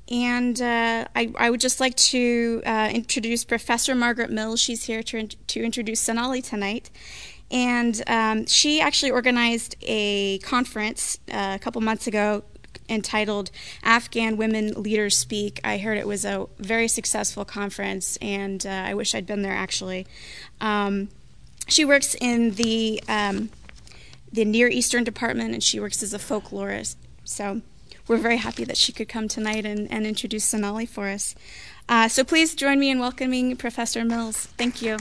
And I would just like to introduce Professor Margaret Mills. She's here to introduce Sonali tonight. And she actually organized a conference a couple months ago entitled Afghan Women Leaders Speak. I heard it was a very successful conference, and I wish I'd been there, actually. She works in the Near Eastern Department, and she works as a folklorist. So we're very happy that she could come tonight and introduce Sonali for us. So please join me in welcoming Professor Mills. Thank you.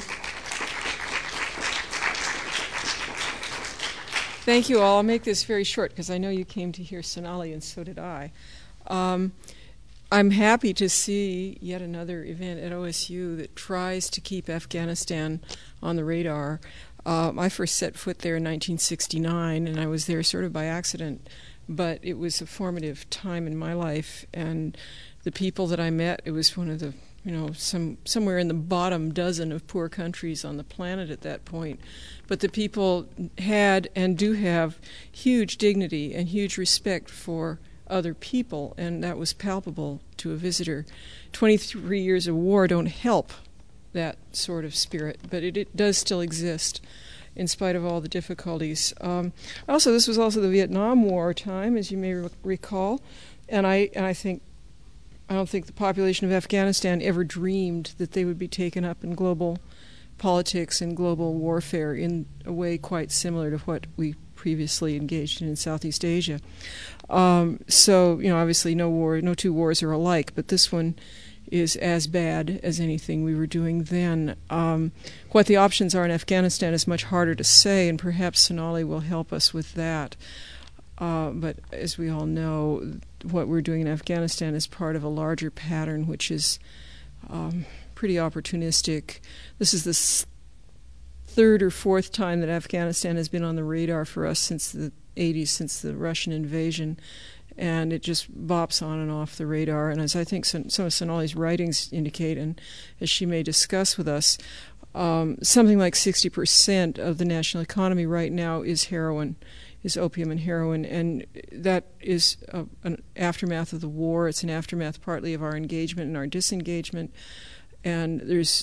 Thank you all. I'll make this very short because I know you came to hear Sonali, and so did I. I'm happy to see yet another event at OSU that tries to keep Afghanistan on the radar. I first set foot there in 1969, and I was there sort of by accident, but it was a formative time in my life, and the people that I met, it was one of the, somewhere in the bottom dozen of poor countries on the planet at that point. But the people had and do have huge dignity and huge respect for other people, and that was palpable to a visitor. 23 years of war don't help that sort of spirit, but it does still exist in spite of all the difficulties. Also, this was also the Vietnam War time, as you may recall, and I don't think the population of Afghanistan ever dreamed that they would be taken up in global politics and global warfare in a way quite similar to what we previously engaged in Southeast Asia. So, obviously no two wars are alike, but this one is as bad as anything we were doing then. What the options are in Afghanistan is much harder to say, and perhaps Sonali will help us with that. But as we all know, what we're doing in Afghanistan is part of a larger pattern, which is pretty opportunistic. This is the third or fourth time that Afghanistan has been on the radar for us since the 80s, since the Russian invasion, and it just bops on and off the radar. And as I think some of Sonali's writings indicate, and as she may discuss with us, something like 60% of the national economy right now is heroin, is opium and heroin, and that is an aftermath of the war. It's an aftermath partly of our engagement and our disengagement, and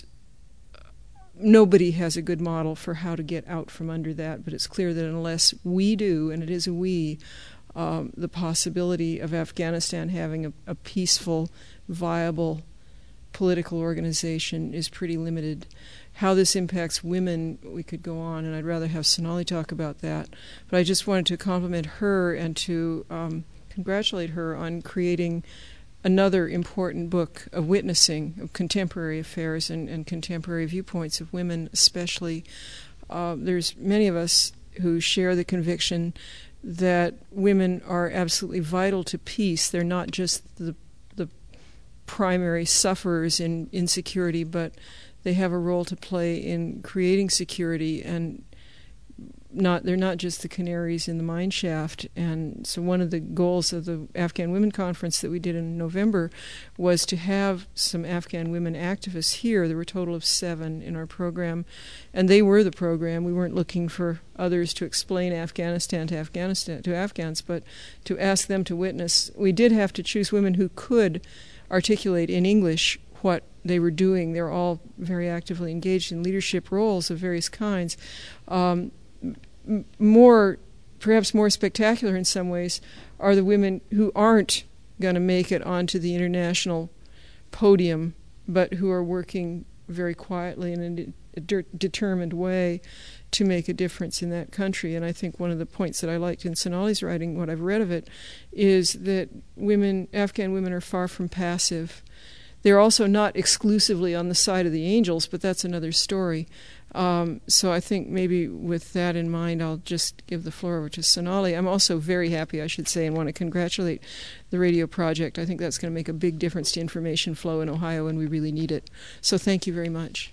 nobody has a good model for how to get out from under that, but it's clear that unless we do, and it is a we, the possibility of Afghanistan having a peaceful, viable political organization is pretty limited. How this impacts women, we could go on, and I'd rather have Sonali talk about that. But I just wanted to compliment her and to congratulate her on creating another important book of witnessing of contemporary affairs and contemporary viewpoints of women especially. There's many of us who share the conviction that women are absolutely vital to peace. They're not just the primary sufferers in insecurity, but they have a role to play in creating security, and they're not just the canaries in the mine shaft. And so one of the goals of the Afghan Women Conference that we did in November was to have some Afghan women activists here. There were a total of 7 in our program, and they were the program. We weren't looking for others to explain Afghanistan to Afghans, but to ask them to witness. We did have to choose women who could articulate in English what they were doing. They're all very actively engaged in leadership roles of various kinds. Perhaps more spectacular in some ways are the women who aren't going to make it onto the international podium, but who are working very quietly in a determined way to make a difference in that country. And I think one of the points that I liked in Sonali's writing, what I've read of it, is that Afghan women are far from passive. They're also not exclusively on the side of the angels, but that's another story. So I think maybe with that in mind, I'll just give the floor over to Sonali. I'm also very happy, I should say, and want to congratulate the radio project. I think that's going to make a big difference to information flow in Ohio, and we really need it. So thank you very much.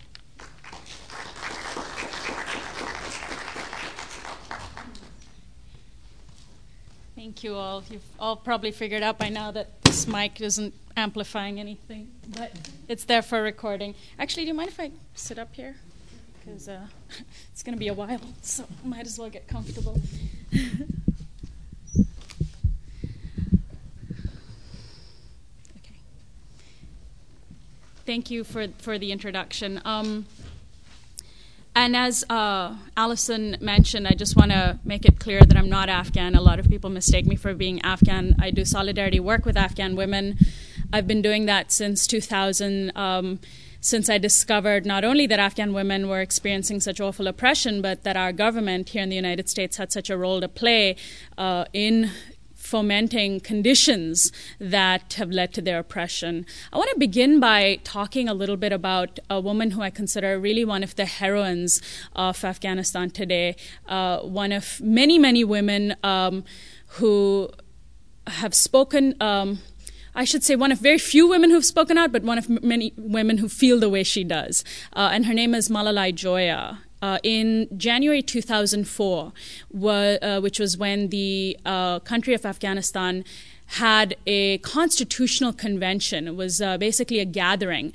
Thank you all. You've all probably figured out by now that this mic isn't amplifying anything, but it's there for recording. Actually, do you mind if I sit up here? Because it's going to be a while, so might as well get comfortable. Okay. Thank you for the introduction. And as Allison mentioned, I just want to make it clear that I'm not Afghan. A lot of people mistake me for being Afghan. I do solidarity work with Afghan women. I've been doing that since 2000, since I discovered not only that Afghan women were experiencing such awful oppression, but that our government here in the United States had such a role to play in fomenting conditions that have led to their oppression. I want to begin by talking a little bit about a woman who I consider really one of the heroines of Afghanistan today, one of many, many women who have spoken. I should say one of very few women who've spoken out, but one of many women who feel the way she does. And her name is Malalai Joya. In January 2004, which was when the country of Afghanistan had a constitutional convention. It was basically a gathering.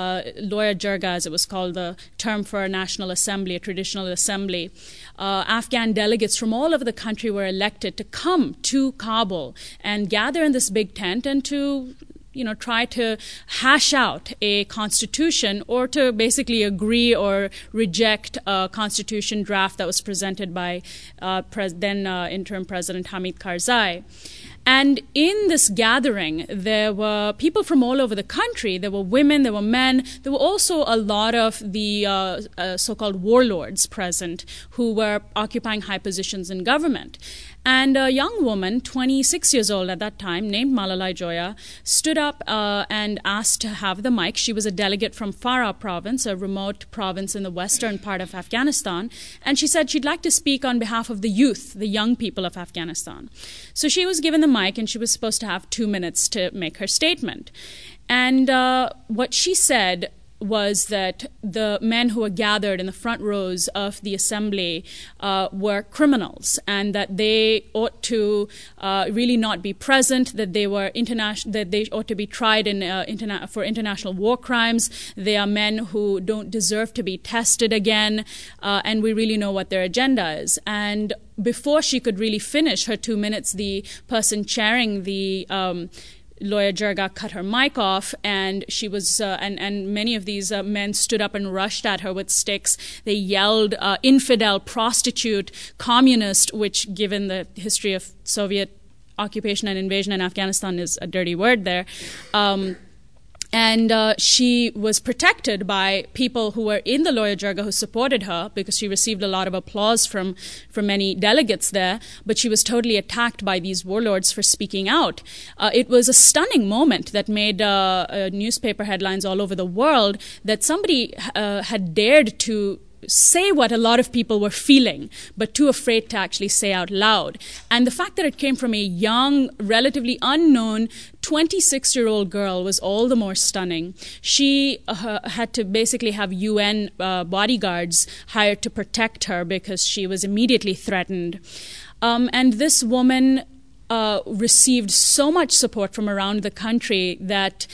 Loya Jirga, as it was called, the term for a national assembly, a traditional assembly. Afghan delegates from all over the country were elected to come to Kabul and gather in this big tent and to try to hash out a constitution or to basically agree or reject a constitution draft that was presented by then interim President Hamid Karzai. And in this gathering, there were people from all over the country. There were women, there were men. There were also a lot of the so-called warlords present who were occupying high positions in government. And a young woman, 26 years old at that time, named Malalai Joya, stood up and asked to have the mic. She was a delegate from Farah province, a remote province in the western part of Afghanistan. And she said she'd like to speak on behalf of the youth, the young people of Afghanistan. So she was given the mic, and she was supposed to have 2 minutes to make her statement. And what she said was that the men who were gathered in the front rows of the assembly were criminals, and that they ought to really not be present, that they were that they ought to be tried for international war crimes. They are men who don't deserve to be tested again, and we really know what their agenda is. And before she could really finish her 2 minutes, the person chairing the Loya Jirga cut her mic off, and she was, and many of these men stood up and rushed at her with sticks. They yelled, infidel, prostitute, communist, which, given the history of Soviet occupation and invasion in Afghanistan, is a dirty word there. And she was protected by people who were in the Loya Jirga who supported her, because she received a lot of applause from many delegates there. But she was totally attacked by these warlords for speaking out. It was a stunning moment that made newspaper headlines all over the world, that somebody had dared to say what a lot of people were feeling, but too afraid to actually say out loud. And the fact that it came from a young, relatively unknown 26-year-old girl was all the more stunning. She had to basically have UN bodyguards hired to protect her because she was immediately threatened. And this woman received so much support from around the country that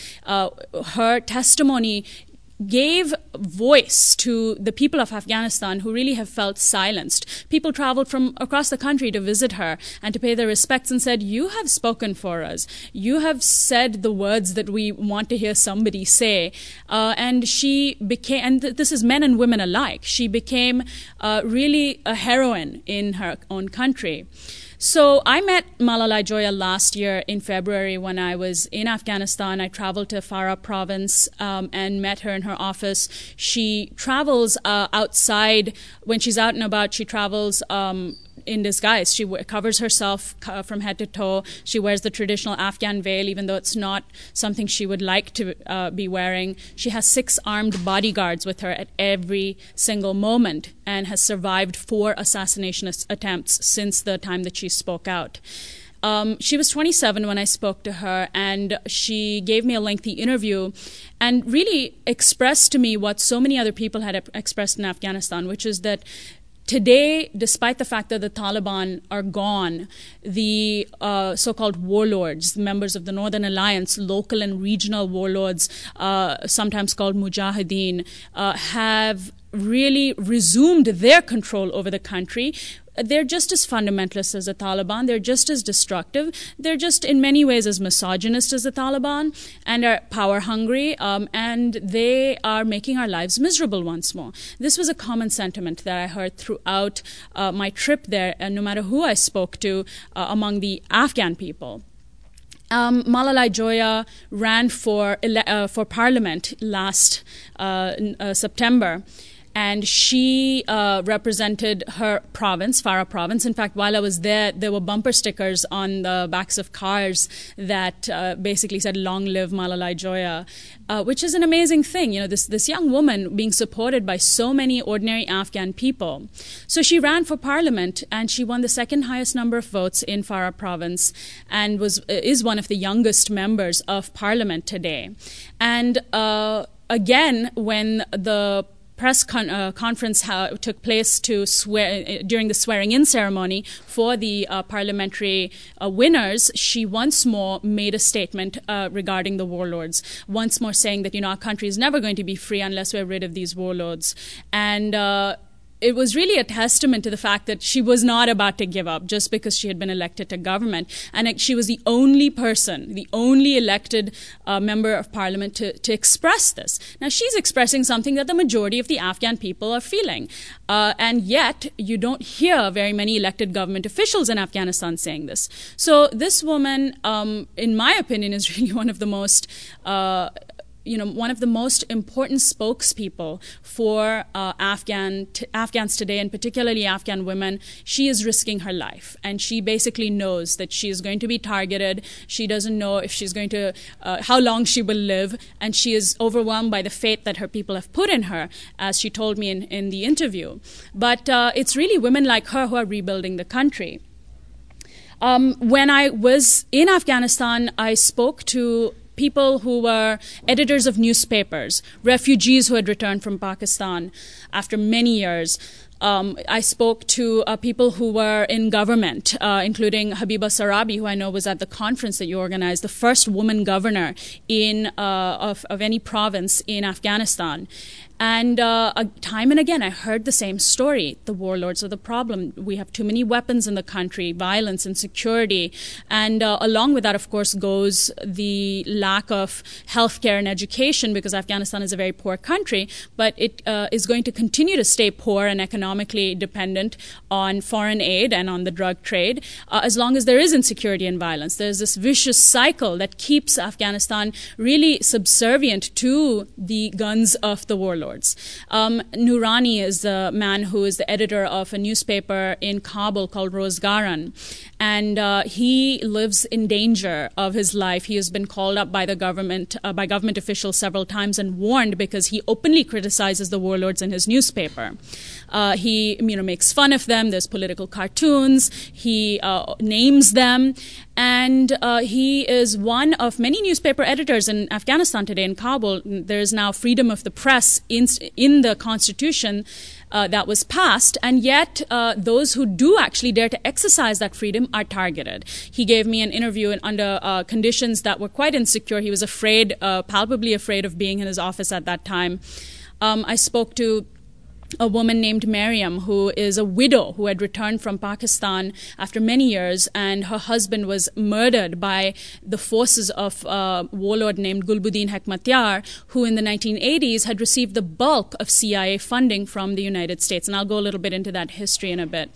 her testimony gave voice to the people of Afghanistan who really have felt silenced. People traveled from across the country to visit her and to pay their respects and said, "You have spoken for us. You have said the words that we want to hear somebody say." And she became, and this is men and women alike, she became really a heroine in her own country. So I met Malalai Joya last year in February when I was in Afghanistan. I traveled to Farah province and met her in her office. She travels outside. When she's out and about, she travels in disguise. She covers herself from head to toe. She wears the traditional Afghan veil, even though it's not something she would like to be wearing. She has 6 armed bodyguards with her at every single moment, and has survived 4 assassination attempts since the time that she spoke out. She was 27 when I spoke to her, and she gave me a lengthy interview and really expressed to me what so many other people had expressed in Afghanistan, which is that today, despite the fact that the Taliban are gone, the so-called warlords, members of the Northern Alliance, local and regional warlords, sometimes called mujahideen, have really resumed their control over the country. they're just as fundamentalist as the Taliban. They're just as destructive. They're just in many ways as misogynist as the Taliban and are power hungry, and they are making our lives miserable once more. This was a common sentiment that I heard throughout my trip there, and no matter who I spoke to among the Afghan people. Malalai Joya ran for parliament last September, and she represented her province, Farah province. In fact, while I was there were bumper stickers on the backs of cars that basically said, "Long live Malalai Joya," which is an amazing thing. You know, this young woman being supported by so many ordinary Afghan people. So she ran for parliament, and she won the second highest number of votes in Farah province, and is one of the youngest members of parliament today. And again, when the press conference took place to swear during the swearing-in ceremony for the parliamentary winners, she once more made a statement regarding the warlords, once more saying that, our country is never going to be free unless we're rid of these warlords. And it was really a testament to the fact that she was not about to give up just because she had been elected to government. And she was the only person, the only elected member of parliament to express this. Now, she's expressing something that the majority of the Afghan people are feeling. And yet, you don't hear very many elected government officials in Afghanistan saying this. So this woman, in my opinion, is really one of the most important spokespeople for Afghans today, and particularly Afghan women. She is risking her life, and she basically knows that she is going to be targeted. She doesn't know if she's going to, how long she will live, and she is overwhelmed by the faith that her people have put in her, as she told me in the interview. But it's really women like her who are rebuilding the country. When I was in Afghanistan, I spoke to people who were editors of newspapers, refugees who had returned from Pakistan after many years. I spoke to people who were in government, including Habiba Sarabi, who I know was at the conference that you organized, the first woman governor of any province in Afghanistan. And time and again, I heard the same story. The warlords are the problem. We have too many weapons in the country, violence, insecurity. And along with that, of course, goes the lack of healthcare and education, because Afghanistan is a very poor country, but it is going to continue to stay poor and economically dependent on foreign aid and on the drug trade as long as there is insecurity and violence. There's this vicious cycle that keeps Afghanistan really subservient to the guns of the warlords. Noorani is the man who is the editor of a newspaper in Kabul called Rozgaran, and he lives in danger of his life. He has been called up by the government, by government officials several times and warned because he openly criticizes the warlords in his newspaper. He makes fun of them. There's political cartoons. He names them. And he is one of many newspaper editors in Afghanistan today in Kabul. There is now freedom of the press in the constitution that was passed, and yet those who do actually dare to exercise that freedom are targeted. He gave me an interview under conditions that were quite insecure. He was afraid, palpably afraid of being in his office at that time. I spoke to a woman named Mariam, who is a widow who had returned from Pakistan after many years, and her husband was murdered by the forces of a warlord named Gulbuddin Hekmatyar, who in the 1980s had received the bulk of CIA funding from the United States. And I'll go a little bit into that history in a bit.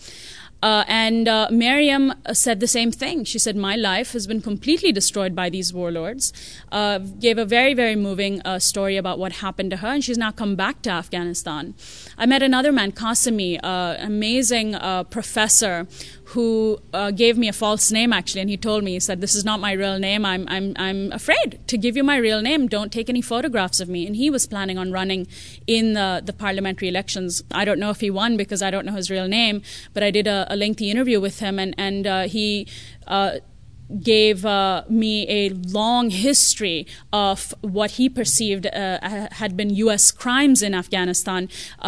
And Mariam said the same thing. She said, my life has been completely destroyed by these warlords. Gave a very, very moving story about what happened to her, and she's now come back to Afghanistan. I met another man, Qasimi, an amazing professor who gave me a false name, actually, and he told me, he said, this is not my real name. I'm afraid to give you my real name. Don't take any photographs of me. And he was planning on running in the parliamentary elections. I don't know if he won because I don't know his real name, but I did a lengthy interview with him, and he gave me a long history of what he perceived had been U.S. crimes in Afghanistan,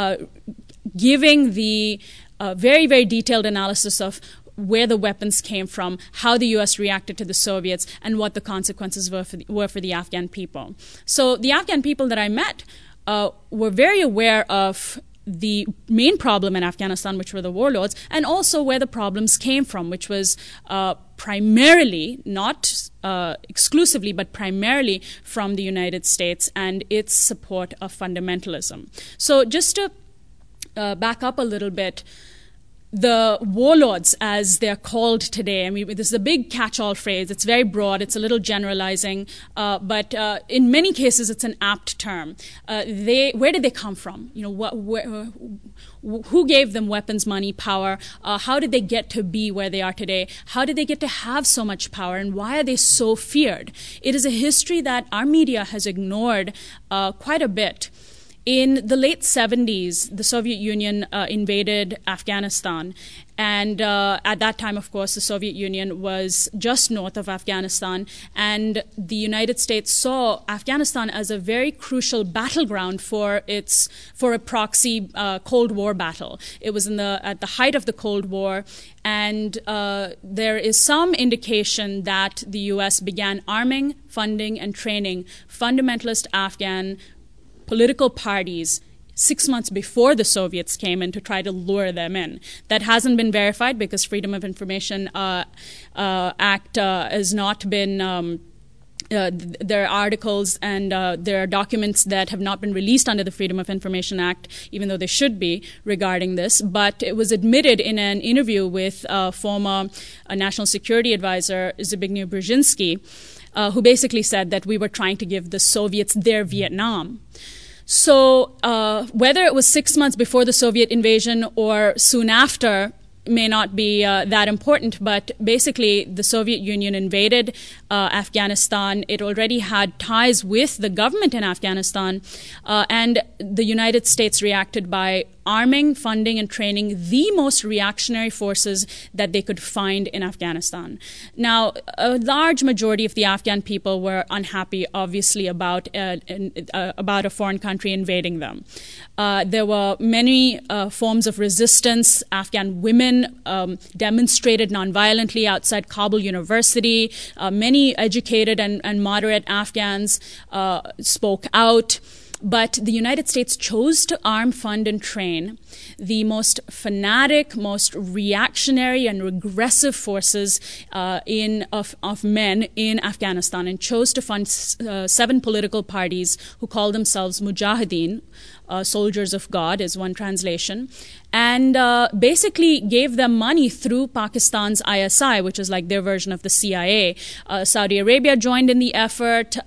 giving the very, very detailed analysis of where the weapons came from, how the U.S. reacted to the Soviets, and what the consequences were for the Afghan people. So the Afghan people that I met were very aware of the main problem in Afghanistan, which were the warlords, and also where the problems came from, which was primarily, not exclusively, but primarily from the United States and its support of fundamentalism. So just to back up a little bit, the warlords, as they're called today, I mean, this is a big catch-all phrase. It's very broad. It's a little generalizing, but in many cases, it's an apt term. Where did they come from? You know, who gave them weapons, money, power? How did they get to be where they are today? How did they get to have so much power, and why are they so feared? It is a history that our media has ignored quite a bit. In the late 70s, the Soviet Union invaded Afghanistan. And at that time, of course, the Soviet Union was just north of Afghanistan. And the United States saw Afghanistan as a very crucial battleground for a proxy Cold War battle. It was at the height of the Cold War. And there is some indication that the U.S. began arming, funding, and training fundamentalist Afghan political parties 6 months before the Soviets came in to try to lure them in. That hasn't been verified because Freedom of Information Act has not been. There are articles and there are documents that have not been released under the Freedom of Information Act, even though they should be, regarding this. But it was admitted in an interview with former National Security Advisor Zbigniew Brzezinski, who basically said that we were trying to give the Soviets their Vietnam. So whether it was 6 months before the Soviet invasion or soon after may not be that important, but basically the Soviet Union invaded Afghanistan. It already had ties with the government in Afghanistan, and the United States reacted by arming, funding, and training the most reactionary forces that they could find in Afghanistan. Now, a large majority of the Afghan people were unhappy, obviously, about a foreign country invading them. There were many forms of resistance. Afghan women demonstrated nonviolently outside Kabul University. Many educated and moderate Afghans spoke out. But the United States chose to arm, fund, and train the most fanatic, most reactionary, and regressive forces of men in Afghanistan, and chose to fund 7 political parties who call themselves Mujahideen, soldiers of God is one translation, and basically gave them money through Pakistan's ISI, which is like their version of the CIA. Saudi Arabia joined in the effort,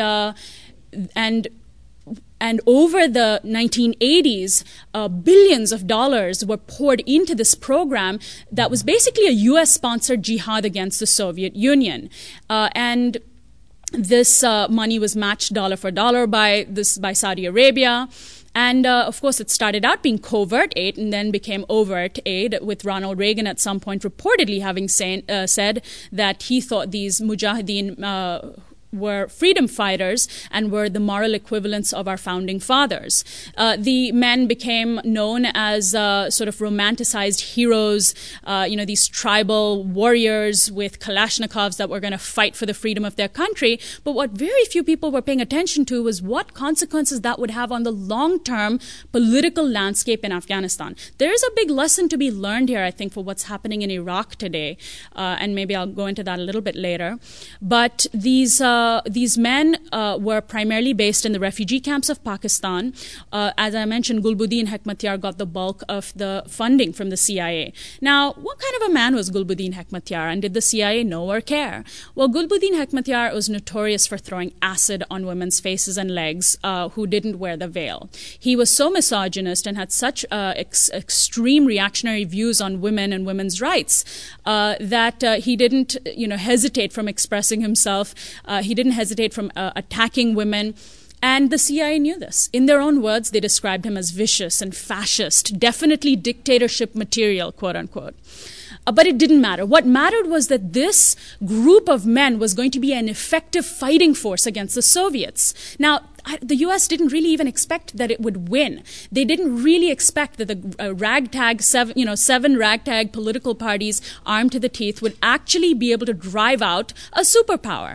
and over the 1980s, billions of dollars were poured into this program that was basically a U.S.-sponsored jihad against the Soviet Union. And this money was matched dollar for dollar by Saudi Arabia. And, of course, it started out being covert aid and then became overt aid, with Ronald Reagan at some point reportedly having said that he thought these Mujahideen were freedom fighters and were the moral equivalents of our founding fathers. The men became known as sort of romanticized heroes, these tribal warriors with Kalashnikovs that were going to fight for the freedom of their country. But what very few people were paying attention to was what consequences that would have on the long-term political landscape in Afghanistan. There is a big lesson to be learned here, I think, for what's happening in Iraq today, and maybe I'll go into that a little bit later. But these men were primarily based in the refugee camps of Pakistan. As I mentioned, Gulbuddin Hekmatyar got the bulk of the funding from the CIA. Now, what kind of a man was Gulbuddin Hekmatyar, and did the CIA know or care? Well, Gulbuddin Hekmatyar was notorious for throwing acid on women's faces and legs who didn't wear the veil. He was so misogynist and had such extreme reactionary views on women and women's rights that he didn't hesitate from expressing himself. He didn't hesitate from attacking women. And the CIA knew this. In their own words, they described him as vicious and fascist, definitely dictatorship material, quote unquote. But it didn't matter. What mattered was that this group of men was going to be an effective fighting force against the Soviets. Now, the U.S. didn't really even expect that it would win. They didn't really expect that the seven ragtag political parties armed to the teeth would actually be able to drive out a superpower.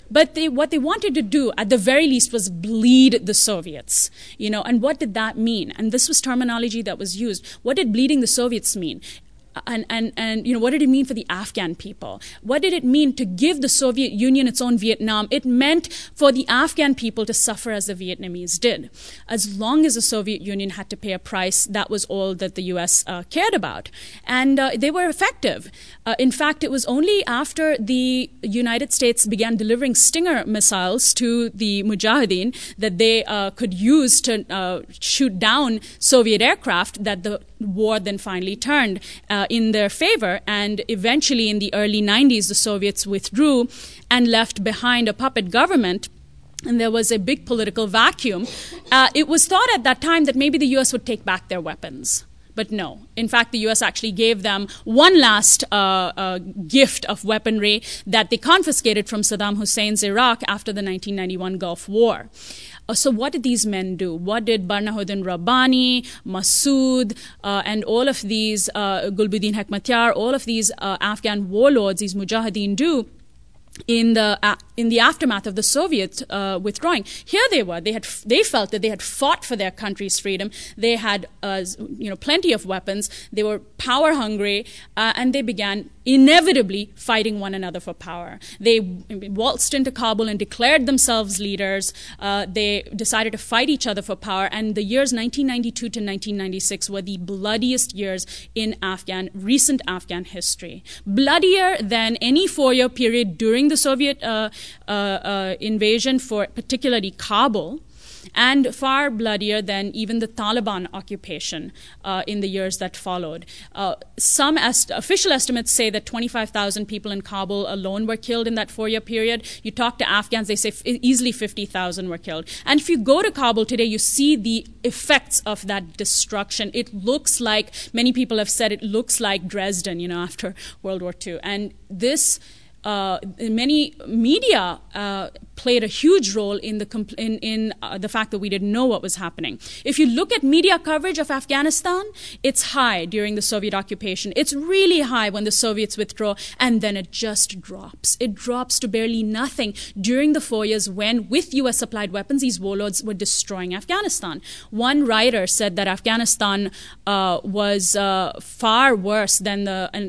But what they wanted to do, at the very least, was bleed the Soviets. And what did that mean? And this was terminology that was used. What did bleeding the Soviets mean? And what did it mean for the Afghan people? What did it mean to give the Soviet Union its own Vietnam? It meant for the Afghan people to suffer as the Vietnamese did. As long as the Soviet Union had to pay a price, that was all that the U.S. cared about. And they were effective. In fact, it was only after the United States began delivering Stinger missiles to the Mujahideen that they could use to shoot down Soviet aircraft that the war then finally turned in their favor. And eventually in the early 90s, the Soviets withdrew and left behind a puppet government. And there was a big political vacuum. It was thought at that time that maybe the U.S. would take back their weapons. But no. In fact, the U.S. actually gave them one last gift of weaponry that they confiscated from Saddam Hussein's Iraq after the 1991 Gulf War. So what did these men do? What did Barnahuddin Rabbani, Masood, and all of these, Gulbuddin Hekmatyar, all of these Afghan warlords, these mujahideen do in the aftermath of the Soviets withdrawing? Here they were. They felt that they had fought for their country's freedom. They had plenty of weapons. They were power hungry, and they began inevitably fighting one another for power. They waltzed into Kabul and declared themselves leaders. They decided to fight each other for power, and the years 1992 to 1996 were the bloodiest years in recent Afghan history. Bloodier than any 4-year period during the Soviet invasion for particularly Kabul, and far bloodier than even the Taliban occupation in the years that followed. Some official estimates say that 25,000 people in Kabul alone were killed in that 4-year period. You talk to Afghans, they say easily 50,000 were killed. And if you go to Kabul today, you see the effects of that destruction. It looks like, many people have said, it looks like Dresden, after World War II. And this many media played a huge role in the fact that we didn't know what was happening. If you look at media coverage of Afghanistan, it's high during the Soviet occupation. It's really high when the Soviets withdraw, and then it just drops. It drops to barely nothing during the 4 years when, with U.S. supplied weapons, these warlords were destroying Afghanistan. One writer said that Afghanistan was far worse than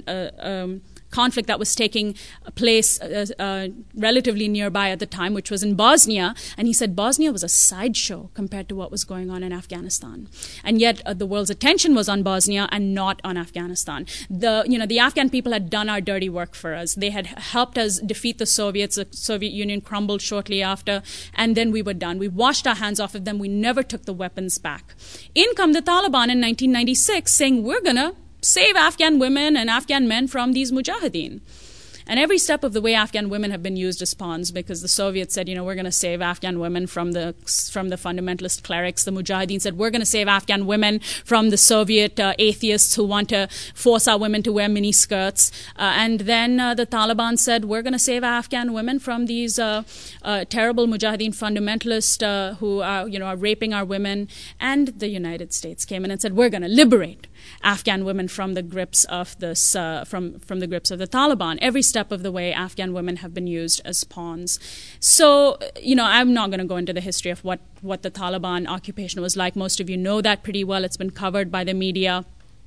the conflict that was taking place relatively nearby at the time, which was in Bosnia. And he said Bosnia was a sideshow compared to what was going on in Afghanistan. And yet the world's attention was on Bosnia and not on Afghanistan. The Afghan people had done our dirty work for us. They had helped us defeat the Soviets. The Soviet Union crumbled shortly after, and then we were done. We washed our hands off of them. We never took the weapons back. In come the Taliban in 1996 saying, we're going to save Afghan women and Afghan men from these mujahideen. And every step of the way, Afghan women have been used as pawns, because the Soviets said, we're going to save Afghan women from the fundamentalist clerics. The Mujahideen said, we're going to save Afghan women from the Soviet atheists who want to force our women to wear mini skirts. And then the Taliban said, we're going to save Afghan women from these terrible Mujahideen fundamentalists who are raping our women. And the United States came in and said, we're going to liberate Afghan women from the grips of this from the grips of the Taliban. Every step of the way, Afghan women have been used as pawns. So, I'm not going to go into the history of what the Taliban occupation was like. Most of you know that pretty well. It's been covered by the media.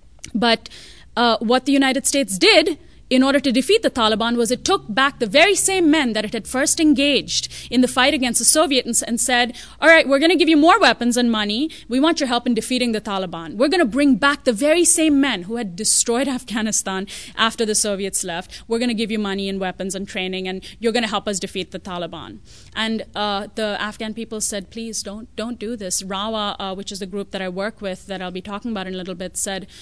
But what the United States did in order to defeat the Taliban was it took back the very same men that it had first engaged in the fight against the Soviets and said, all right, we're going to give you more weapons and money. We want your help in defeating the Taliban. We're going to bring back the very same men who had destroyed Afghanistan after the Soviets left. We're going to give you money and weapons and training, and you're going to help us defeat the Taliban. And the Afghan people said, please don't do this. RAWA, which is the group that I work with that I'll be talking about in a little bit,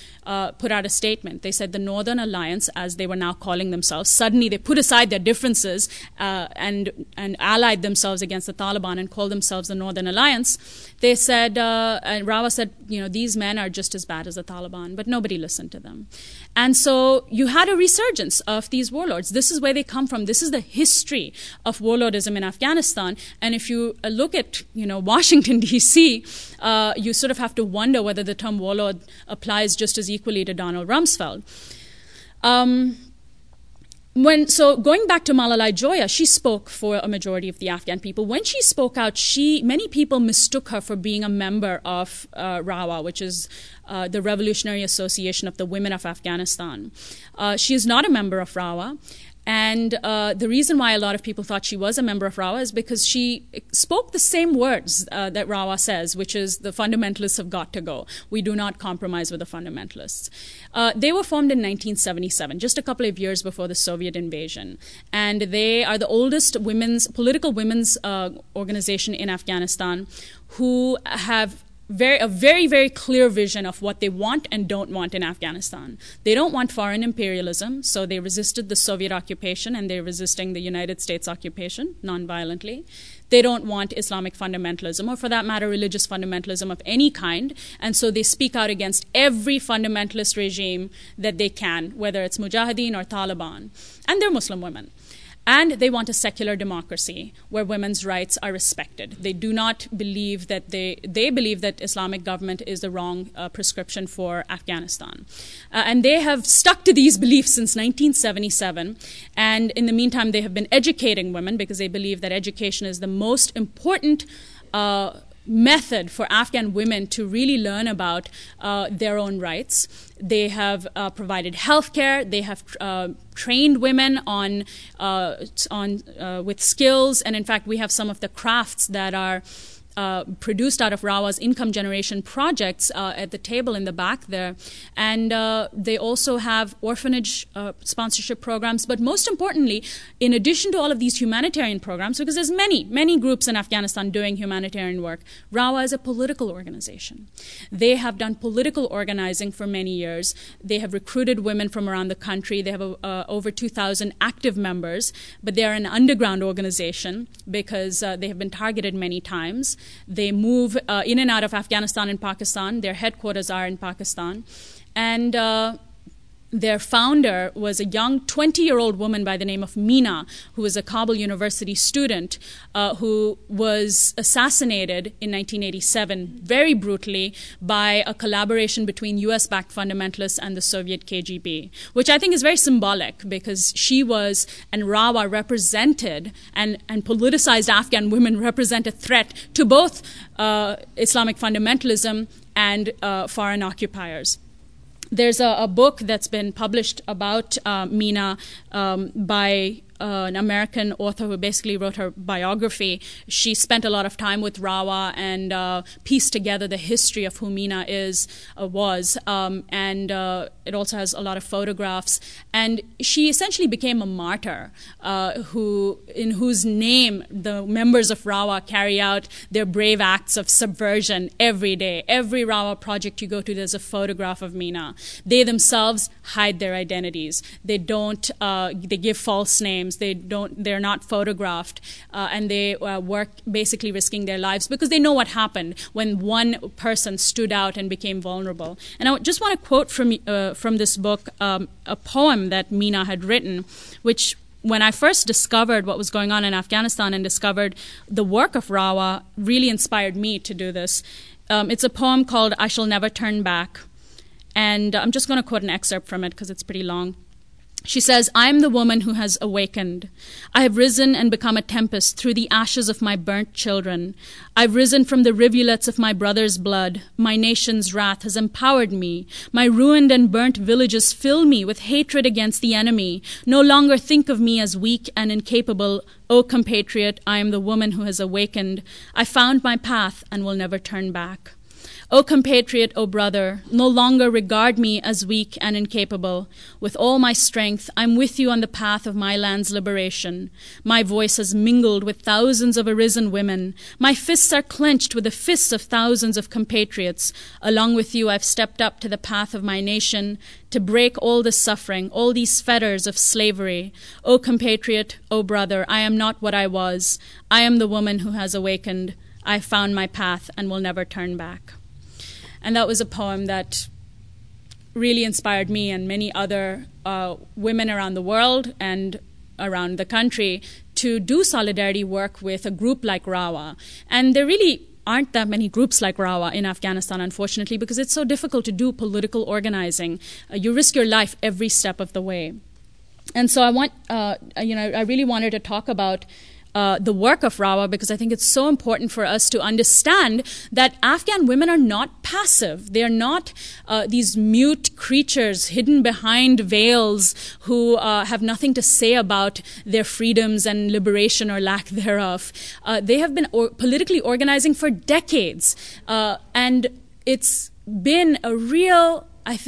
put out a statement. They said the Northern Alliance, as they were now calling themselves, suddenly they put aside their differences and allied themselves against the Taliban and called themselves the Northern Alliance. They said, and RAWA said, these men are just as bad as the Taliban, but nobody listened to them. And so you had a resurgence of these warlords. This is where they come from. This is the history of warlordism in Afghanistan. And if you look at, Washington, D.C., you sort of have to wonder whether the term warlord applies just as equally to Donald Rumsfeld. So going back to Malalai Joya, she spoke for a majority of the Afghan people. When she spoke out, many people mistook her for being a member of RAWA, which is the Revolutionary Association of the Women of Afghanistan. She is not a member of RAWA. And the reason why a lot of people thought she was a member of RAWA is because she spoke the same words that RAWA says, which is the fundamentalists have got to go. We do not compromise with the fundamentalists. They were formed in 1977, just a couple of years before the Soviet invasion. And they are the oldest political women's organization in Afghanistan who have a very, very clear vision of what they want and don't want in Afghanistan. They don't want foreign imperialism, so they resisted the Soviet occupation and they're resisting the United States occupation nonviolently. They don't want Islamic fundamentalism, or for that matter, religious fundamentalism of any kind, and so they speak out against every fundamentalist regime that they can, whether it's Mujahideen or Taliban, and they're Muslim women. And they want a secular democracy where women's rights are respected. They do not believe that they believe that Islamic government is the wrong prescription for Afghanistan. And they have stuck to these beliefs since 1977. And in the meantime, they have been educating women because they believe that education is the most important method for Afghan women to really learn about their own rights. They have provided health care. They have trained women with skills. And in fact, we have some of the crafts that are produced out of RAWA's income generation projects at the table in the back there. And they also have orphanage sponsorship programs. But most importantly, in addition to all of these humanitarian programs, because there's many groups in Afghanistan doing humanitarian work, RAWA is a political organization. They have done political organizing for many years. They have recruited women from around the country. They have over 2,000 active members, but they are an underground organization because they have been targeted many times. They move in and out of Afghanistan and Pakistan. Their headquarters are in Pakistan. And their founder was a young 20-year-old woman by the name of Meena, who was a Kabul University student who was assassinated in 1987 very brutally by a collaboration between US-backed fundamentalists and the Soviet KGB, which I think is very symbolic because she was, and RAWA represented, and politicized Afghan women represent a threat to both Islamic fundamentalism and foreign occupiers. There's a book that's been published about Meena by an American author who basically wrote her biography. She spent a lot of time with RAWA and pieced together the history of who Meena was. And it also has a lot of photographs. And she essentially became a martyr in whose name the members of RAWA carry out their brave acts of subversion every day. Every RAWA project you go to, there's a photograph of Meena. They themselves hide their identities. They don't. They give false names. They're not photographed, and they work basically risking their lives because they know what happened when one person stood out and became vulnerable. And I just want to quote from this book a poem that Meena had written, which, when I first discovered what was going on in Afghanistan and discovered the work of RAWA, really inspired me to do this. It's a poem called "I Shall Never Turn Back," and I'm just going to quote an excerpt from it because it's pretty long. She says, "I am the woman who has awakened. I have risen and become a tempest through the ashes of my burnt children. I've risen from the rivulets of my brother's blood. My nation's wrath has empowered me. My ruined and burnt villages fill me with hatred against the enemy. No longer think of me as weak and incapable. O compatriot, I am the woman who has awakened. I found my path and will never turn back. O compatriot, O brother, no longer regard me as weak and incapable. With all my strength, I'm with you on the path of my land's liberation. My voice has mingled with thousands of arisen women. My fists are clenched with the fists of thousands of compatriots. Along with you, I've stepped up to the path of my nation to break all this suffering, all these fetters of slavery. O compatriot, O brother, I am not what I was. I am the woman who has awakened. I found my path and will never turn back." And that was a poem that really inspired me and many other women around the world and around the country to do solidarity work with a group like RAWA. And there really aren't that many groups like RAWA in Afghanistan, unfortunately, because it's so difficult to do political organizing. You risk your life every step of the way. And so I really wanted to talk about the work of Rawa, because I think it's so important for us to understand that Afghan women are not passive. They're not these mute creatures hidden behind veils who have nothing to say about their freedoms and liberation or lack thereof. They have been politically organizing for decades, and it's been a real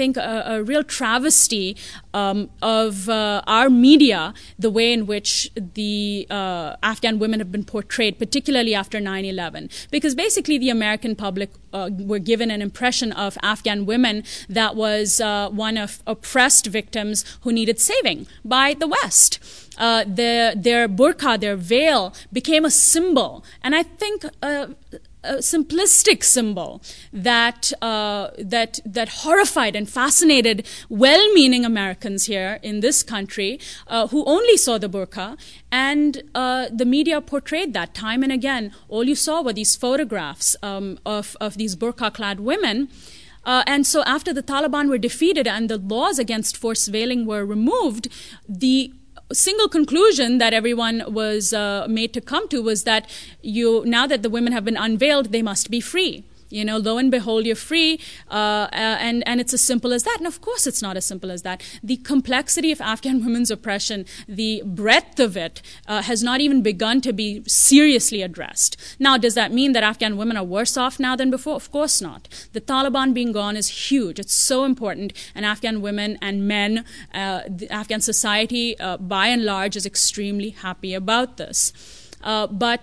travesty of our media, the way in which the Afghan women have been portrayed, particularly after 9/11. Because basically the American public were given an impression of Afghan women that was one of oppressed victims who needed saving by the West. Their burqa, their veil, became a symbol. And I think a simplistic symbol that horrified and fascinated well-meaning Americans here in this country who only saw the burqa, and the media portrayed that time and again. All you saw were these photographs of these burqa-clad women. And so after the Taliban were defeated and the laws against forced veiling were removed, the single conclusion that everyone was made to come to was that now that the women have been unveiled, they must be free. Lo and behold, you're free, and it's as simple as that. And of course it's not as simple as that. The complexity of Afghan women's oppression, the breadth of it, has not even begun to be seriously addressed. Now, does that mean that Afghan women are worse off now than before? Of course not. The Taliban being gone is huge. It's so important, and Afghan women and men, the Afghan society, by and large, is extremely happy about this. But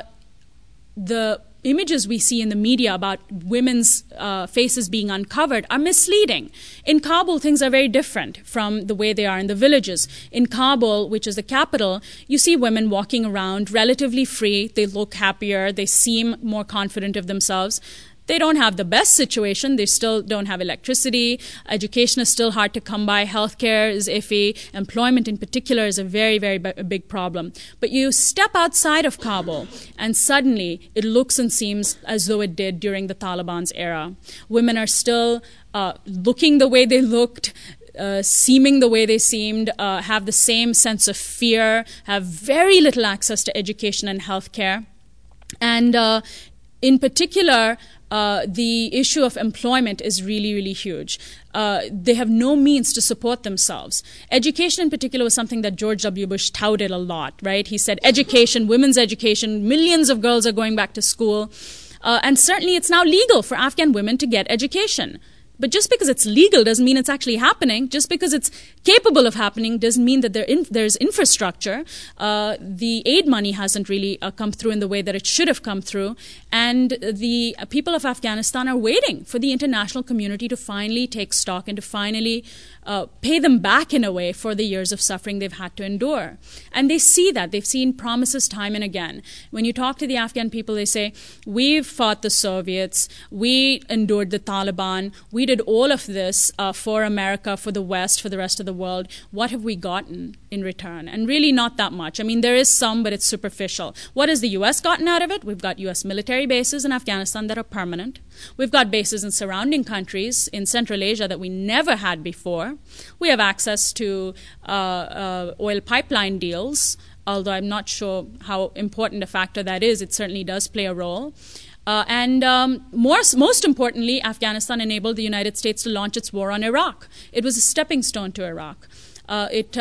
the images we see in the media about women's faces being uncovered are misleading. In Kabul, things are very different from the way they are in the villages. In Kabul, which is the capital, you see women walking around relatively free. They look happier. They seem more confident of themselves. They don't have the best situation. They still don't have electricity. Education is still hard to come by. Healthcare is iffy. Employment in particular is a very, very big problem. But you step outside of Kabul, and suddenly it looks and seems as though it did during the Taliban's era. Women are still looking the way they looked, seeming the way they seemed, have the same sense of fear, have very little access to education and healthcare. And in particular, the issue of employment is really, really huge. They have no means to support themselves. Education in particular was something that George W. Bush touted a lot, right? He said education, women's education, millions of girls are going back to school. And certainly it's now legal for Afghan women to get education. But just because it's legal doesn't mean it's actually happening. Just because it's capable of happening doesn't mean that there's infrastructure. The aid money hasn't really come through in the way that it should have come through. And the people of Afghanistan are waiting for the international community to finally take stock and to finally pay them back in a way for the years of suffering they've had to endure. And they see that. They've seen promises time and again. When you talk to the Afghan people, they say, we've fought the Soviets, we endured the Taliban, we did all of this for America, for the West, for the rest of the world. What have we gotten in return? And really not that much. I mean, there is some, but it's superficial. What has the U.S. gotten out of it? We've got U.S. military bases in Afghanistan that are permanent. We've got bases in surrounding countries in Central Asia that we never had before. We have access to oil pipeline deals, although I'm not sure how important a factor that is. It certainly does play a role. And most importantly, Afghanistan enabled the United States to launch its war on Iraq. It was a stepping stone to Iraq. It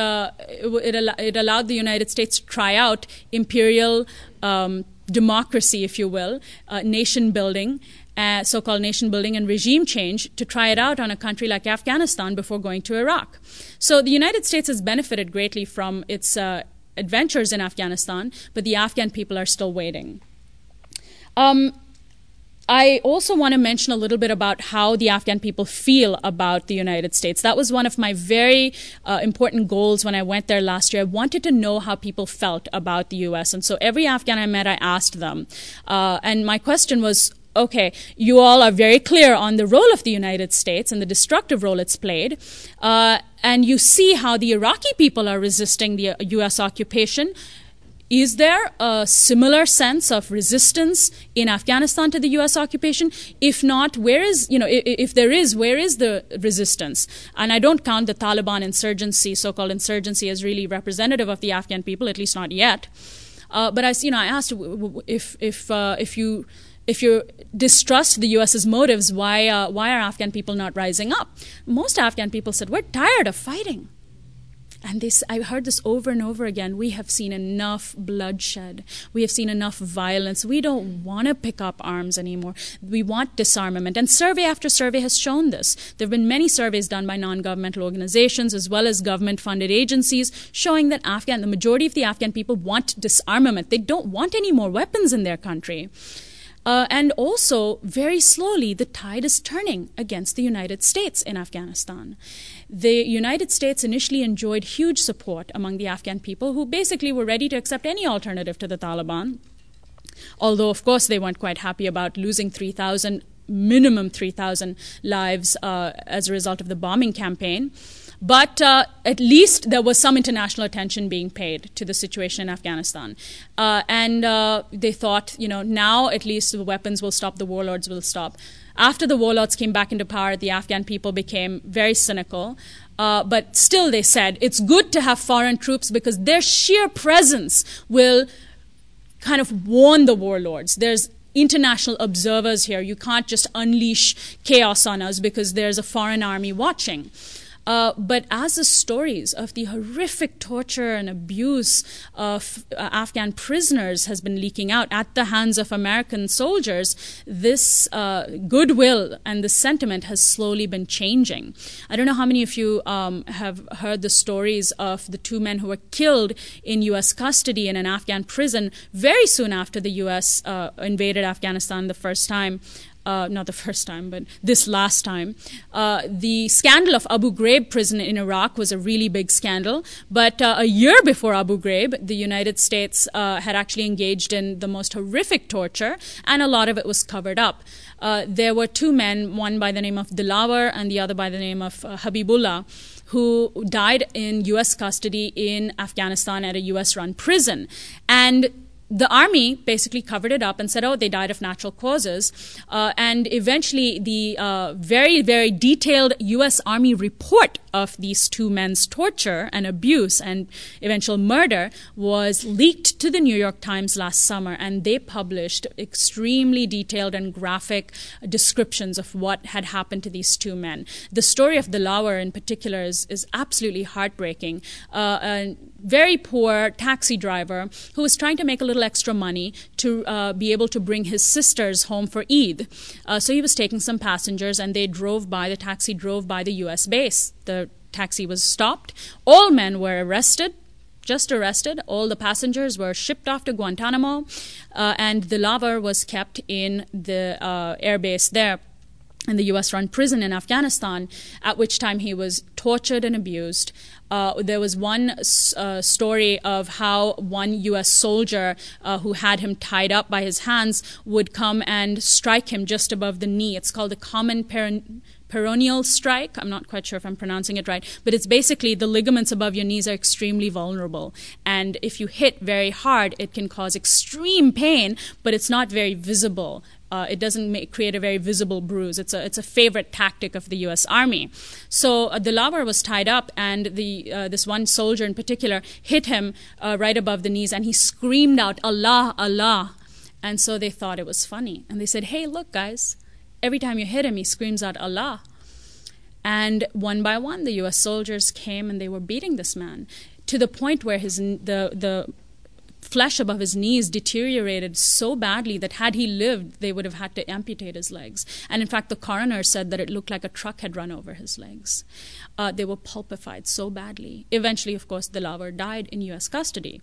allowed the United States to try out imperial democracy, if you will, nation building, so-called nation building and regime change, to try it out on a country like Afghanistan before going to Iraq. So the United States has benefited greatly from its adventures in Afghanistan, but the Afghan people are still waiting. I also want to mention a little bit about how the Afghan people feel about the United States. That was one of my very important goals when I went there last year. I wanted to know how people felt about the U.S. And so every Afghan I met, I asked them. And my question was, okay, you all are very clear on the role of the United States and the destructive role it's played. And you see how the Iraqi people are resisting the U.S. occupation. Is there a similar sense of resistance in Afghanistan to the U.S. occupation? If not, where is, if there is, where is the resistance? And I don't count the Taliban insurgency, so-called insurgency, as really representative of the Afghan people, at least not yet. But I asked if you distrust the U.S.'s motives, why are Afghan people not rising up? Most Afghan people said, we're tired of fighting. And I heard this over and over again. We have seen enough bloodshed. We have seen enough violence. We don't want to pick up arms anymore. We want disarmament. And survey after survey has shown this. There have been many surveys done by non-governmental organizations as well as government-funded agencies showing that the majority of the Afghan people want disarmament. They don't want any more weapons in their country. And also, very slowly, the tide is turning against the United States in Afghanistan. The United States initially enjoyed huge support among the Afghan people who basically were ready to accept any alternative to the Taliban. Although, of course, they weren't quite happy about losing minimum 3,000 lives as a result of the bombing campaign. But at least there was some international attention being paid to the situation in Afghanistan. And they thought, now at least the weapons will stop, the warlords will stop. After the warlords came back into power, the Afghan people became very cynical. But still they said, it's good to have foreign troops because their sheer presence will kind of warn the warlords. There's international observers here. You can't just unleash chaos on us because there's a foreign army watching. But as the stories of the horrific torture and abuse of Afghan prisoners has been leaking out at the hands of American soldiers, this goodwill and the sentiment has slowly been changing. I don't know how many of you have heard the stories of the two men who were killed in U.S. custody in an Afghan prison very soon after the U.S. Invaded Afghanistan the first time. Not the first time, but this last time. The scandal of Abu Ghraib prison in Iraq was a really big scandal. But a year before Abu Ghraib, the United States had actually engaged in the most horrific torture, and a lot of it was covered up. There were two men, one by the name of Dilawar and the other by the name of Habibullah, who died in U.S. custody in Afghanistan at a U.S.-run prison. And the army basically covered it up and said, they died of natural causes. And eventually the very, very detailed U.S. Army report of these two men's torture and abuse and eventual murder was leaked to the New York Times last summer. And they published extremely detailed and graphic descriptions of what had happened to these two men. The story of Dilawar in particular is absolutely heartbreaking. A very poor taxi driver who was trying to make a little extra money to be able to bring his sisters home for Eid. So he was taking some passengers, and the taxi drove by the U.S. base. The taxi was stopped. All men were arrested. Just arrested. All the passengers were shipped off to Guantanamo, and Dilawar was kept in the air base there in the U.S.-run prison in Afghanistan, at which time he was tortured and abused. There was one story of how one U.S. soldier who had him tied up by his hands would come and strike him just above the knee. It's called a common peroneal strike. I'm not quite sure if I'm pronouncing it right, but it's basically the ligaments above your knees are extremely vulnerable. And if you hit very hard, it can cause extreme pain, but it's not very visible. It doesn't create a very visible bruise. It's a favorite tactic of the U.S. Army. So Dilawar was tied up, and this one soldier in particular hit him right above the knees, and he screamed out, "Allah, Allah." And so they thought it was funny. And they said, "Hey, look, guys, every time you hit him, he screams out, Allah." And one by one, the U.S. soldiers came, and they were beating this man to the point where the flesh above his knees deteriorated so badly that had he lived, they would have had to amputate his legs. And in fact, the coroner said that it looked like a truck had run over his legs. They were pulpified so badly. Eventually, of course, Dilawar died in U.S. custody.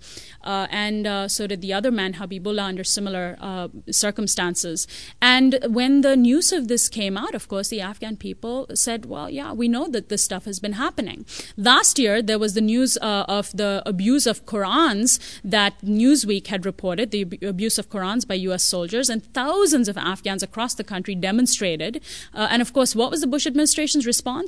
And so did the other man, Habibullah, under similar circumstances. And when the news of this came out, of course, the Afghan people said, well, yeah, we know that this stuff has been happening. Last year, there was the news of the abuse of Qurans that Newsweek had reported, the abuse of Qurans by U.S. soldiers, and thousands of Afghans across the country demonstrated. And of course, what was the Bush administration's response?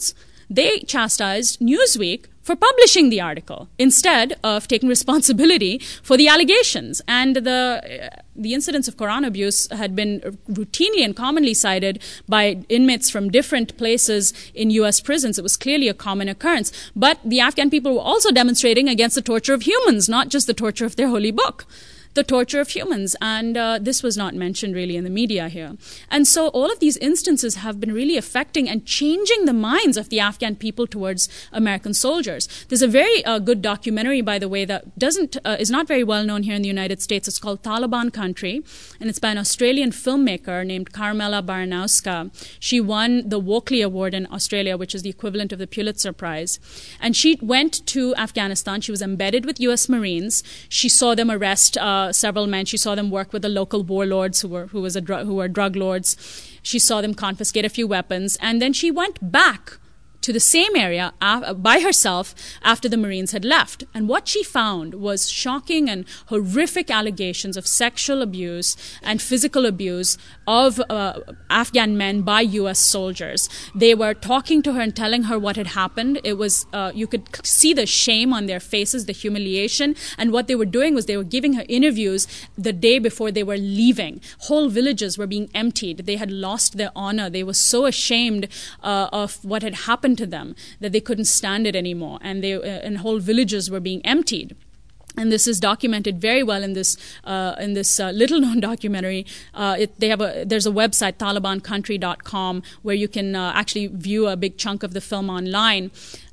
they chastised Newsweek for publishing the article instead of taking responsibility for the allegations. And the incidents of Quran abuse had been routinely and commonly cited by inmates from different places in U.S. prisons. It was clearly a common occurrence. But the Afghan people were also demonstrating against the torture of humans, not just the torture of their holy book. The torture of humans, and this was not mentioned really in the media here. And so all of these instances have been really affecting and changing the minds of the Afghan people towards American soldiers. There's a very good documentary, by the way, that is not very well known here in the United States. It's called Taliban Country, and it's by an Australian filmmaker named Carmela Baranowska. She won the Walkley Award in Australia, which is the equivalent of the Pulitzer Prize. And she went to Afghanistan. She was embedded with U.S. Marines. She saw them arrest several men. She saw them work with the local warlords who were drug lords. She saw them confiscate a few weapons, and then she went back to the same area by herself after the Marines had left. And what she found was shocking and horrific allegations of sexual abuse and physical abuse of Afghan men by U.S. soldiers. They were talking to her and telling her what had happened. It was you could see the shame on their faces, the humiliation. And what they were doing was they were giving her interviews the day before they were leaving. Whole villages were being emptied. They had lost their honor. They were so ashamed of what had happened to them that they couldn't stand it anymore, and whole villages were being emptied. And this is documented very well in this little-known documentary. There's a website, TalibanCountry.com, where you can actually view a big chunk of the film online.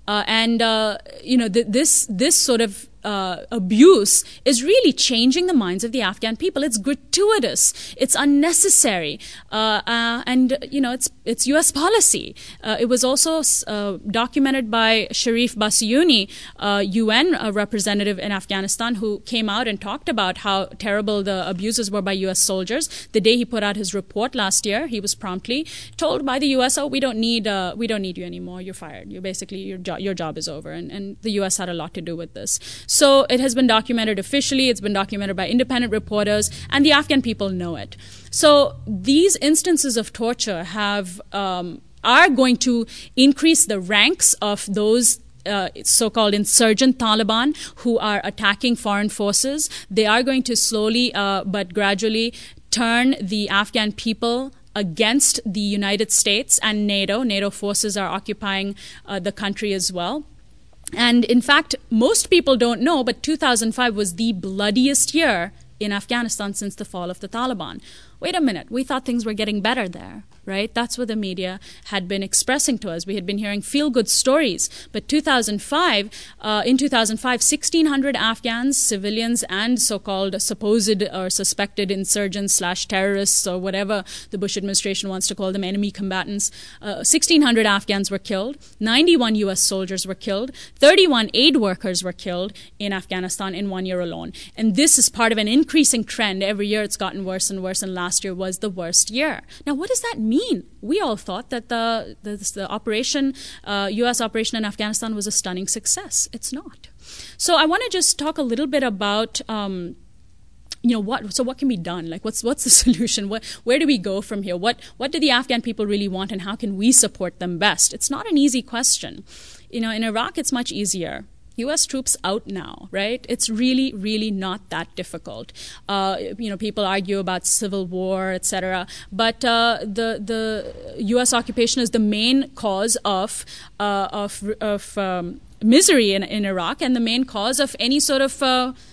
This sort of abuse is really changing the minds of the Afghan people. It's gratuitous. It's unnecessary. It's U.S. policy. It was also documented by Sharif Bassiouni, UN representative in Afghanistan, who came out and talked about how terrible the abuses were by U.S. soldiers. The day he put out his report last year, he was promptly told by the U.S., "Oh, we don't need you anymore. You're fired. Your job is over." And the U.S. had a lot to do with this. So it has been documented officially. It's been documented by independent reporters, and the Afghan people know it. So these instances of torture are going to increase the ranks of those so-called insurgent Taliban who are attacking foreign forces. They are going to slowly but gradually turn the Afghan people against the United States and NATO. NATO forces are occupying the country as well. And in fact, most people don't know, but 2005 was the bloodiest year in Afghanistan since the fall of the Taliban. Wait a minute, we thought things were getting better there, right? That's what the media had been expressing to us. We had been hearing feel-good stories. But in 2005, 1,600 Afghans, civilians, and so-called supposed or suspected insurgents / terrorists or whatever the Bush administration wants to call them, enemy combatants, 1,600 Afghans were killed, 91 U.S. soldiers were killed, 31 aid workers were killed in Afghanistan in 1 year alone. And this is part of an increasing trend. Every year it's gotten worse and worse, and last year was the worst year. Now, what does that mean? We all thought that the operation, U.S. operation in Afghanistan was a stunning success. It's not. So I want to just talk a little bit about what can be done? Like, what's the solution? Where do we go from here? What do the Afghan people really want, and how can we support them best? It's not an easy question. In Iraq, it's much easier. U.S. troops out now, right? It's really, really not that difficult. People argue about civil war, etc. But the U.S. occupation is the main cause of misery in Iraq, and the main cause of any sort of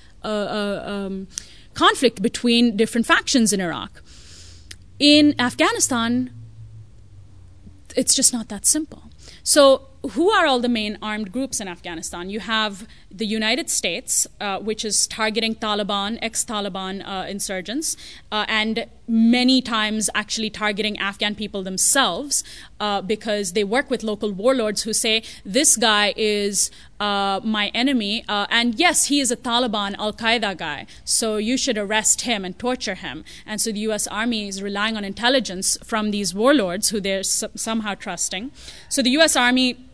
conflict between different factions in Iraq. In Afghanistan, it's just not that simple. So who are all the main armed groups in Afghanistan? You have the United States, which is targeting Taliban, ex-Taliban insurgents, and many times actually targeting Afghan people themselves because they work with local warlords who say, this guy is my enemy, and yes, he is a Taliban Al-Qaeda guy, so you should arrest him and torture him. And so the U.S. Army is relying on intelligence from these warlords who they're somehow trusting. So the U.S. Army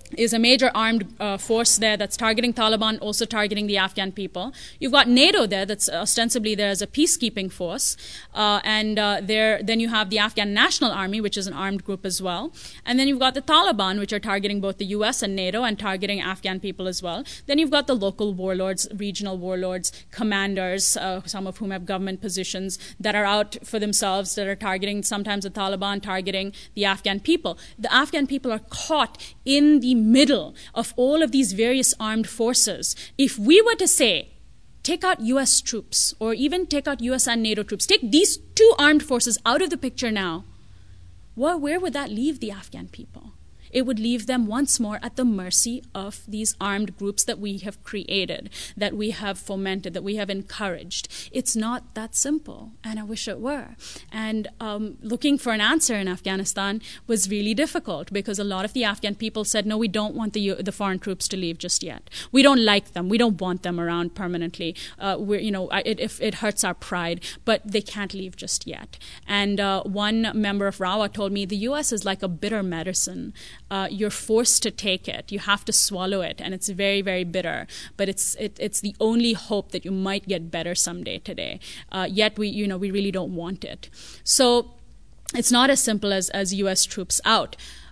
is a major armed force there that's targeting Taliban, also targeting the Afghan people. You've got NATO there that's ostensibly there as a peacekeeping force. Then you have the Afghan National Army, which is an armed group as well. And then you've got the Taliban, which are targeting both the US and NATO and targeting Afghan people as well. Then you've got the local warlords, regional warlords, commanders, some of whom have government positions that are out for themselves, that are targeting sometimes the Taliban, targeting the Afghan people. The Afghan people are caught in the middle of all of these various armed forces. If we were to say, take out U.S. troops, or even take out U.S. and NATO troops, take these two armed forces out of the picture now, where would that leave the Afghan people? It would leave them once more at the mercy of these armed groups that we have created, that we have fomented, that we have encouraged. It's not that simple, and I wish it were. And looking for an answer in Afghanistan was really difficult because a lot of the Afghan people said, no, we don't want the foreign troops to leave just yet. We don't like them. We don't want them around permanently. It hurts our pride, but they can't leave just yet. And one member of RAWA told me the U.S. is like a bitter medicine. You're forced to take it. You have to swallow it, and it's very, very bitter. But it's the only hope that you might get better someday today. Yet we really don't want it. So it's not as simple as U.S. troops out.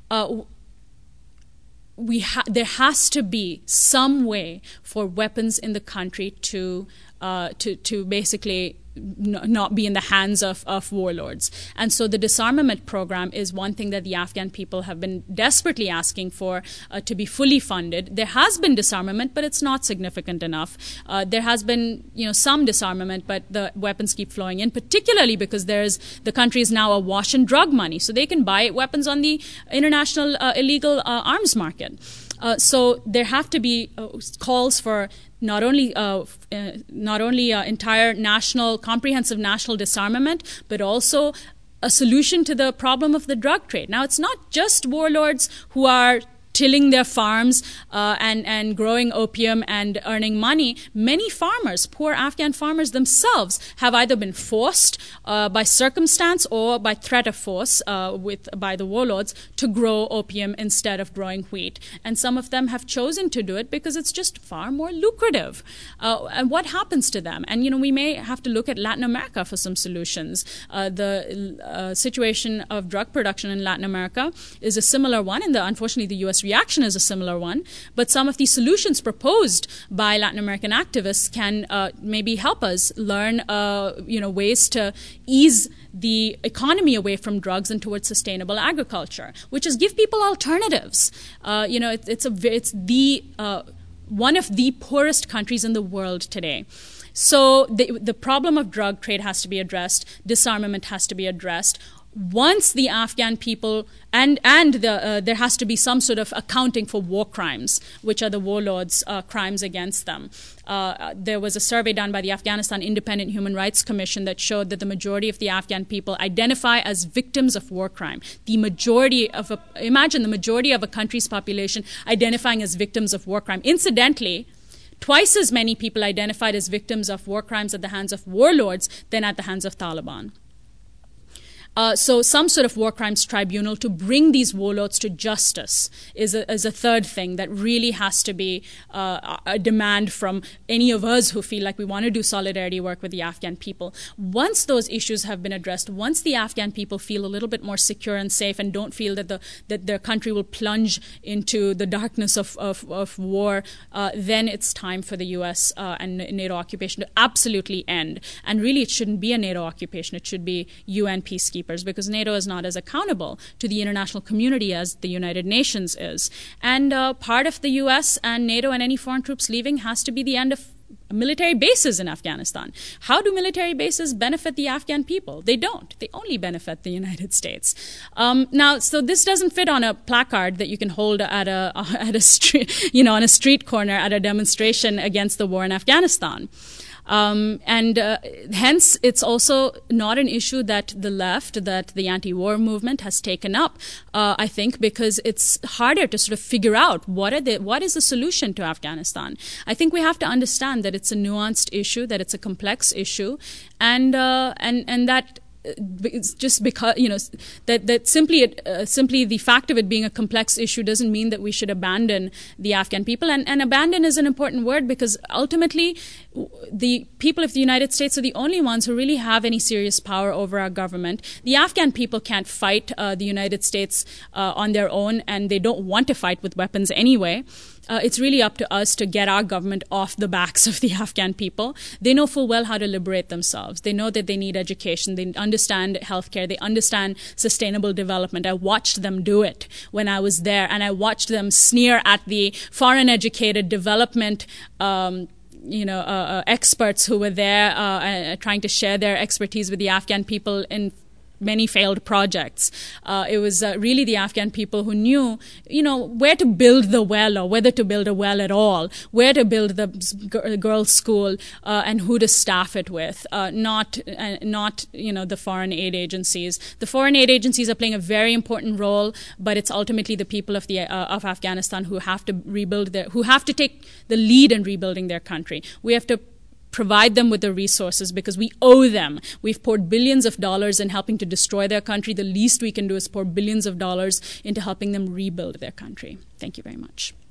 There has to be some way for weapons in the country to basically not be in the hands of warlords. And so the disarmament program is one thing that the Afghan people have been desperately asking for to be fully funded. There has been disarmament, but it's not significant enough. There has been some disarmament, but the weapons keep flowing in, particularly because the country is now awash in drug money, so they can buy weapons on the international illegal arms market. So there have to be calls for not only entire comprehensive national disarmament, but also a solution to the problem of the drug trade. Now, it's not just warlords who are tilling their farms and growing opium and earning money. Many farmers, poor Afghan farmers themselves, have either been forced by circumstance or by threat of force by the warlords to grow opium instead of growing wheat. And some of them have chosen to do it because it's just far more lucrative. And what happens to them? And, we may have to look at Latin America for some solutions. The situation of drug production in Latin America is a similar one, and unfortunately the U.S. reaction is a similar one, but some of the solutions proposed by Latin American activists can maybe help us learn ways to ease the economy away from drugs and towards sustainable agriculture, which is give people alternatives. It's one of the poorest countries in the world today. So the problem of drug trade has to be addressed. Disarmament has to be addressed. Once the Afghan people there has to be some sort of accounting for war crimes, which are the warlords' crimes against them. There was a survey done by the Afghanistan Independent Human Rights Commission that showed that the majority of the Afghan people identify as victims of war crime. Imagine the majority of a country's population identifying as victims of war crime. Incidentally, twice as many people identified as victims of war crimes at the hands of warlords than at the hands of Taliban. So some sort of war crimes tribunal to bring these warlords to justice is a third thing that really has to be a demand from any of us who feel like we want to do solidarity work with the Afghan people. Once those issues have been addressed, once the Afghan people feel a little bit more secure and safe and don't feel that their country will plunge into the darkness of war, then it's time for the U.S. And NATO occupation to absolutely end. And really, it shouldn't be a NATO occupation. It should be UN peacekeepers, because NATO is not as accountable to the international community as the United Nations is. And part of the U.S. and NATO and any foreign troops leaving has to be the end of military bases in Afghanistan. How do military bases benefit the Afghan people? They don't. They only benefit the United States. So this doesn't fit on a placard that you can hold at a street, on a street corner at a demonstration against the war in Afghanistan. Hence, it's also not an issue that the left, that the anti-war movement has taken up, I think, because it's harder to sort of figure out what is the solution to Afghanistan. I think we have to understand that it's a nuanced issue, that it's a complex issue, and that it's just because, that simply the fact of it being a complex issue doesn't mean that we should abandon the Afghan people. And abandon is an important word because ultimately the people of the United States are the only ones who really have any serious power over our government. The Afghan people can't fight the United States on their own, and they don't want to fight with weapons anyway. It's really up to us to get our government off the backs of the Afghan people. They know full well how to liberate themselves. They know that they need education. They understand healthcare. They understand sustainable development. I watched them do it when I was there, and I watched them sneer at the foreign-educated development experts who were there trying to share their expertise with the Afghan people in many failed projects. It was really the Afghan people who knew, where to build the well or whether to build a well at all, where to build the girls' school and who to staff it with, not the foreign aid agencies. The foreign aid agencies are playing a very important role, but it's ultimately the people of Afghanistan who have to who have to take the lead in rebuilding their country. We have to provide them with the resources because we owe them. We've poured billions of dollars in helping to destroy their country. The least we can do is pour billions of dollars into helping them rebuild their country. Thank you very much.